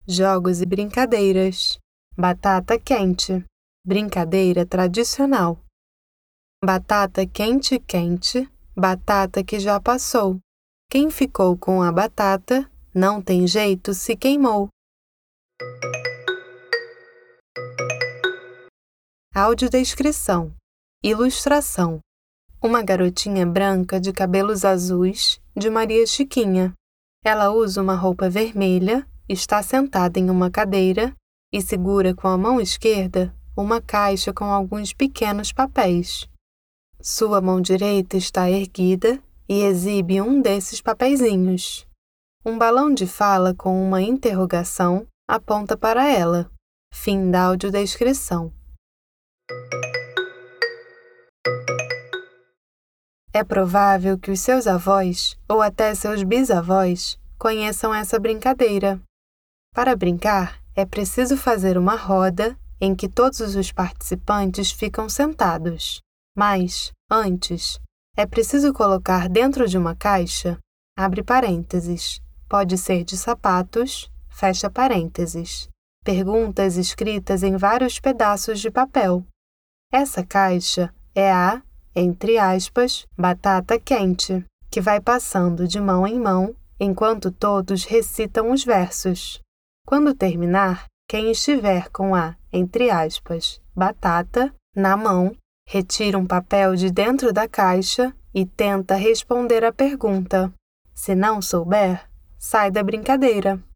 Jogos e brincadeiras. Batata quente. Brincadeira tradicional. Batata quente, quente. Batata que já passou. Quem ficou com a batata, não tem jeito, se queimou. Audiodescrição. Ilustração. Uma garotinha branca de cabelos azuis, de Maria Chiquinha. Ela usa uma roupa vermelha, está sentada em uma cadeira e segura com a mão esquerda uma caixa com alguns pequenos papéis. Sua mão direita está erguida e exibe um desses papeizinhos. Um balão de fala com uma interrogação aponta para ela. Fim da audiodescrição. É provável que os seus avós, ou até seus bisavós, conheçam essa brincadeira. Para brincar, é preciso fazer uma roda em que todos os participantes ficam sentados. Mas, antes, é preciso colocar dentro de uma caixa, abre parênteses, pode ser de sapatos, fecha parênteses, perguntas escritas em vários pedaços de papel. Essa caixa é a, entre aspas, batata quente, que vai passando de mão em mão enquanto todos recitam os versos. Quando terminar, quem estiver com a, entre aspas, batata na mão, retira um papel de dentro da caixa e tenta responder a pergunta. Se não souber, sai da brincadeira.